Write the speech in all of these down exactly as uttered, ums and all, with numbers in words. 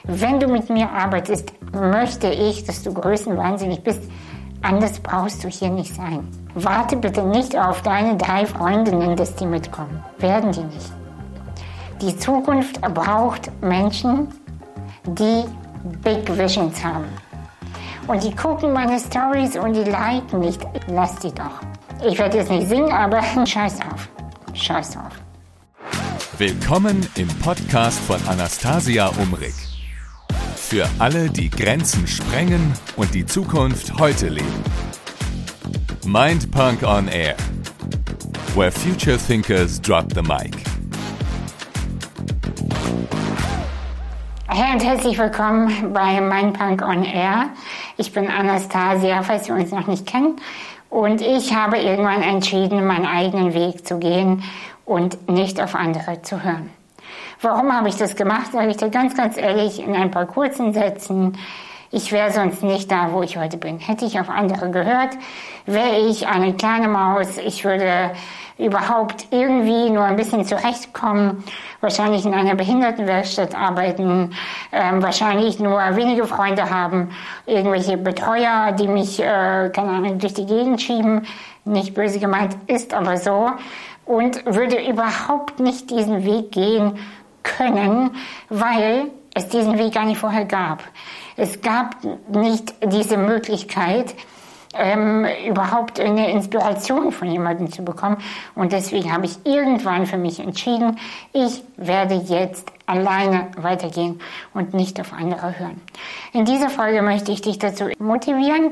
Wenn du mit mir arbeitest, möchte ich, dass du größenwahnsinnig bist. Anders brauchst du hier nicht sein. Warte bitte nicht auf deine drei Freundinnen, dass die mitkommen. Werden die nicht. Die Zukunft braucht Menschen, die Big Visions haben. Und die gucken meine Stories und die liken nicht. Lass die doch. Ich werde jetzt nicht singen, aber scheiß drauf. Scheiß drauf. Willkommen im Podcast von Anastasia Umrig. Für alle, die Grenzen sprengen und die Zukunft heute leben. Mindpunk on Air. Where future thinkers drop the mic. Hey und herzlich willkommen bei Mindpunk on Air. Ich bin Anastasia, falls wir uns noch nicht kennen. Und ich habe irgendwann entschieden, meinen eigenen Weg zu gehen und nicht auf andere zu hören. Warum habe ich das gemacht, sage ich dir ganz, ganz ehrlich, in ein paar kurzen Sätzen. Ich wäre sonst nicht da, wo ich heute bin. Hätte ich auf andere gehört, wäre ich eine kleine Maus. Ich würde überhaupt irgendwie nur ein bisschen zurechtkommen, wahrscheinlich in einer Behindertenwerkstatt arbeiten, ähm, wahrscheinlich nur wenige Freunde haben, irgendwelche Betreuer, die mich, äh, keine Ahnung, durch die Gegend schieben. Nicht böse gemeint, ist aber so. Und würde überhaupt nicht diesen Weg gehen können, weil es diesen Weg gar nicht vorher gab. Es gab nicht diese Möglichkeit, ähm, überhaupt eine Inspiration von jemandem zu bekommen. Und deswegen habe ich irgendwann für mich entschieden, ich werde jetzt alleine weitergehen und nicht auf andere hören. In dieser Folge möchte ich dich dazu motivieren,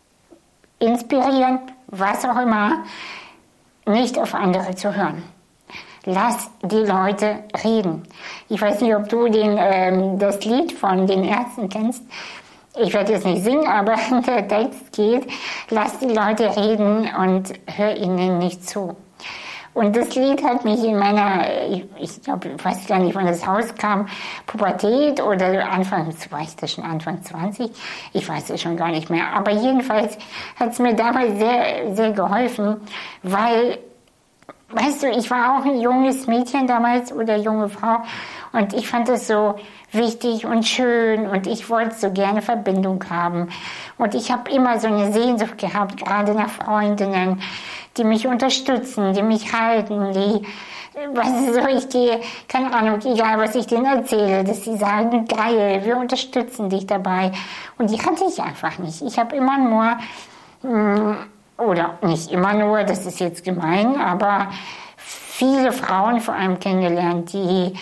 inspirieren, was auch immer, nicht auf andere zu hören. Lass die Leute reden. Ich weiß nicht, ob du den, ähm, das Lied von den Ärzten kennst. Ich werde jetzt nicht singen, aber der Text geht, lass die Leute reden und hör ihnen nicht zu. Und das Lied hat mich in meiner, ich, ich glaube, ich weiß gar nicht, wann das rauskam, Pubertät oder Anfang, war ich das schon Anfang zwanzig? Ich weiß es schon gar nicht mehr. Aber jedenfalls hat es mir damals sehr, sehr geholfen, weil, weißt du, ich war auch ein junges Mädchen damals oder junge Frau und ich fand es so wichtig und schön und ich wollte so gerne Verbindung haben. Und ich habe immer so eine Sehnsucht gehabt, gerade nach Freundinnen, die mich unterstützen, die mich halten, die, was ist so, ich gehe, keine Ahnung, egal was ich denen erzähle, dass sie sagen, geil, wir unterstützen dich dabei. Und die hatte ich einfach nicht. Ich habe immer nur, mh, oder nicht immer nur, das ist jetzt gemein, aber viele Frauen vor allem kennengelernt, die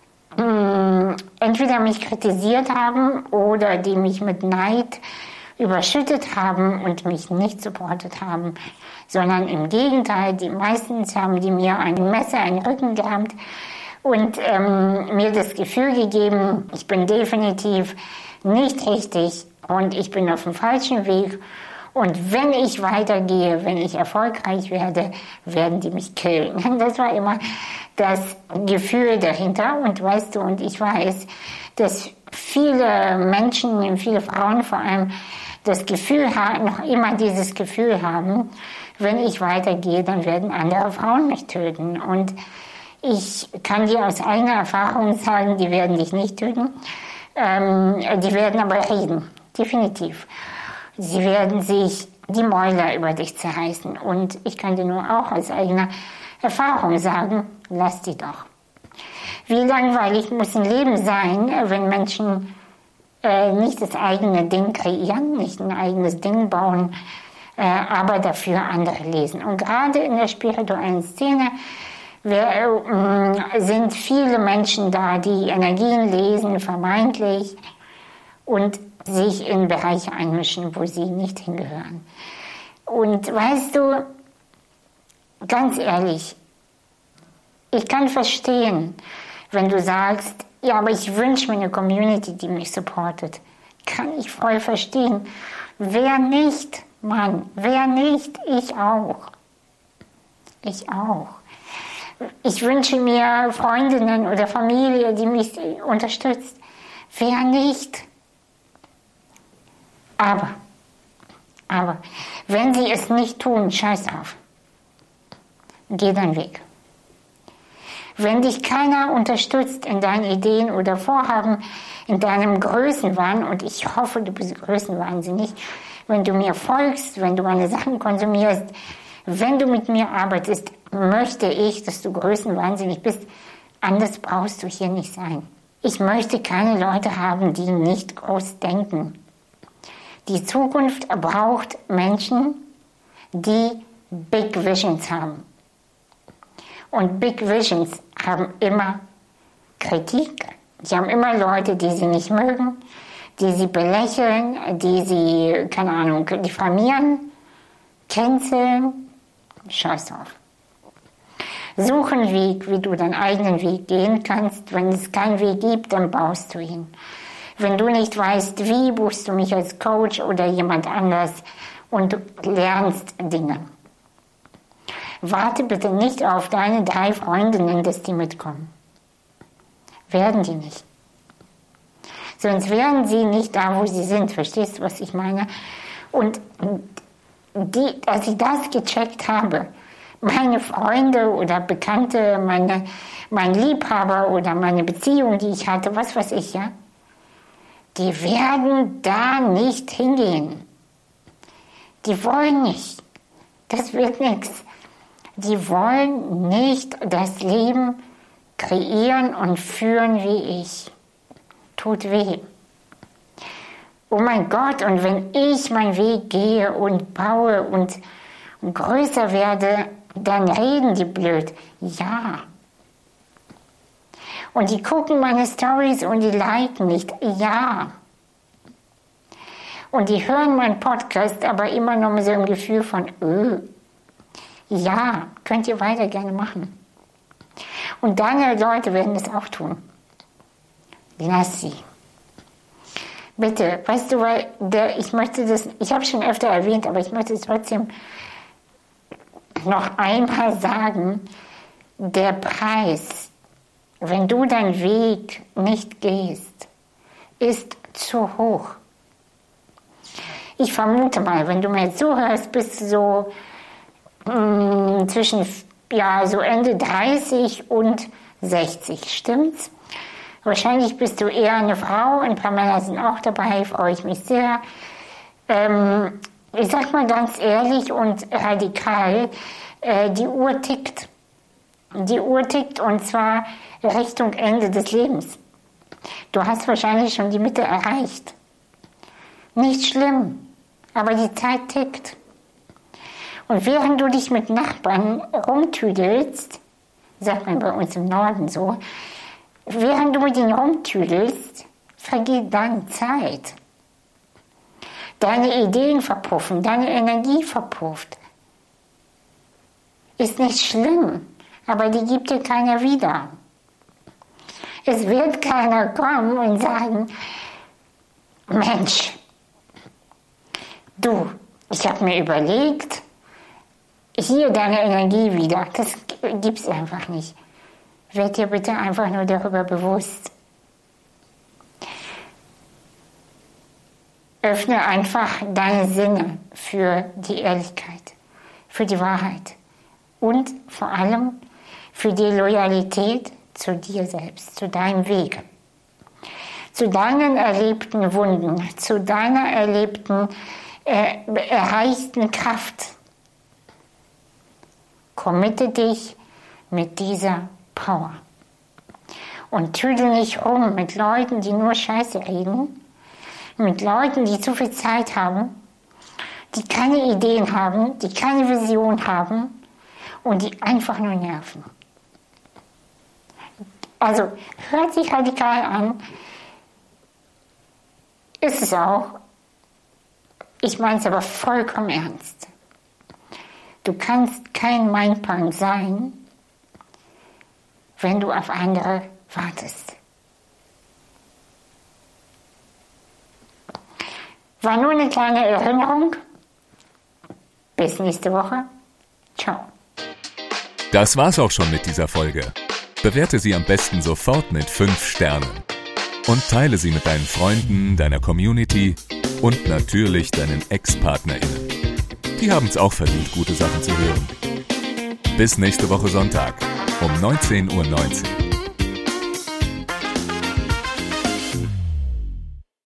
mh, entweder mich kritisiert haben oder die mich mit Neid überschüttet haben und mich nicht supportet haben, sondern im Gegenteil, die meistens haben die mir ein Messer in den Rücken gerammt und ähm, mir das Gefühl gegeben, ich bin definitiv nicht richtig und ich bin auf dem falschen Weg. Und wenn ich weitergehe, wenn ich erfolgreich werde, werden die mich killen. Das war immer das Gefühl dahinter. Und weißt du, und ich weiß, dass viele Menschen, viele Frauen vor allem, das Gefühl haben, noch immer dieses Gefühl haben, wenn ich weitergehe, dann werden andere Frauen mich töten. Und ich kann dir aus eigener Erfahrung sagen, die werden dich nicht töten. Ähm, die werden aber reden, definitiv. Sie werden sich die Mäuler über dich zerreißen. Und ich kann dir nur auch aus eigener Erfahrung sagen, lass die doch. Wie langweilig muss ein Leben sein, wenn Menschen äh, nicht das eigene Ding kreieren, nicht ein eigenes Ding bauen, äh, aber dafür andere lesen. Und gerade in der spirituellen Szene wer, äh, sind viele Menschen da, die Energien lesen, vermeintlich, und sich in Bereiche einmischen, wo sie nicht hingehören. Und weißt du, ganz ehrlich, ich kann verstehen, wenn du sagst, ja, aber ich wünsche mir eine Community, die mich supportet. Kann ich voll verstehen. Wer nicht, Mann, wer nicht, ich auch. Ich auch. Ich wünsche mir Freundinnen oder Familie, die mich unterstützt. Wer nicht? Aber, aber, wenn sie es nicht tun, scheiß drauf. Geh deinen Weg. Wenn dich keiner unterstützt in deinen Ideen oder Vorhaben, in deinem Größenwahn, und ich hoffe, du bist größenwahnsinnig, wenn du mir folgst, wenn du meine Sachen konsumierst, wenn du mit mir arbeitest, möchte ich, dass du größenwahnsinnig bist. Anders brauchst du hier nicht sein. Ich möchte keine Leute haben, die nicht groß denken. Die Zukunft braucht Menschen, die Big Visions haben. Und Big Visions haben immer Kritik. Sie haben immer Leute, die sie nicht mögen, die sie belächeln, die sie, keine Ahnung, diffamieren, canceln. Scheiß drauf. Such einen Weg, wie du deinen eigenen Weg gehen kannst. Wenn es keinen Weg gibt, dann baust du ihn. Wenn du nicht weißt, wie, buchst du mich als Coach oder jemand anders und du lernst Dinge. Warte bitte nicht auf deine drei Freundinnen, dass die mitkommen. Werden die nicht. Sonst wären sie nicht da, wo sie sind. Verstehst du, was ich meine? Und die, als ich das gecheckt habe, meine Freunde oder Bekannte, meine, mein Liebhaber oder meine Beziehung, die ich hatte, was weiß ich, ja, die werden da nicht hingehen. Die wollen nicht. Das wird nichts. Die wollen nicht das Leben kreieren und führen wie ich. Tut weh. Oh mein Gott, und wenn ich meinen Weg gehe und baue und größer werde, dann reden die blöd. Ja. Und die gucken meine Stories und die liken nicht. Ja. Und die hören meinen Podcast, aber immer noch mit so einem Gefühl von, öh. Ja, könnt ihr weiter gerne machen. Und deine Leute werden das auch tun. Lass sie. Bitte, weißt du, weil der, ich möchte das, ich habe es schon öfter erwähnt, aber ich möchte es trotzdem noch einmal sagen, der Preis, wenn du deinen Weg nicht gehst, ist zu hoch. Ich vermute mal, wenn du mir zuhörst, bist du so mh, zwischen ja, so Ende dreißig und sechzig, stimmt's? Wahrscheinlich bist du eher eine Frau, ein paar Männer sind auch dabei, freue ich mich sehr. Ähm, ich sag mal ganz ehrlich und radikal, äh, die Uhr tickt. Die Uhr tickt und zwar Richtung Ende des Lebens. Du hast wahrscheinlich schon die Mitte erreicht. Nicht schlimm, aber die Zeit tickt. Und während du dich mit Nachbarn rumtüdelst, sagt man bei uns im Norden so, während du mit ihnen rumtüdelst, vergeht deine Zeit. Deine Ideen verpuffen, deine Energie verpufft. Ist nicht schlimm, aber die gibt dir keiner wieder. Es wird keiner kommen und sagen, Mensch, du, ich habe mir überlegt, hier deine Energie wieder. Das gibt es einfach nicht. Werd dir bitte einfach nur darüber bewusst. Öffne einfach deine Sinne für die Ehrlichkeit, für die Wahrheit und vor allem für die Loyalität zu dir selbst, zu deinem Weg, zu deinen erlebten Wunden, zu deiner erlebten, äh, erreichten Kraft. Committe dich mit dieser Power. Und tüdel nicht rum mit Leuten, die nur Scheiße reden, mit Leuten, die zu viel Zeit haben, die keine Ideen haben, die keine Vision haben und die einfach nur nerven. Also, hört sich radikal an, ist es auch. Ich meine es aber vollkommen ernst. Du kannst kein Mindpunk sein, wenn du auf andere wartest. War nur eine kleine Erinnerung. Bis nächste Woche. Ciao. Das war's auch schon mit dieser Folge. Bewerte sie am besten sofort mit fünf Sternen. Und teile sie mit deinen Freunden, deiner Community und natürlich deinen Ex-PartnerInnen. Die haben's auch verdient, gute Sachen zu hören. Bis nächste Woche Sonntag. um neunzehn Uhr neunzehn.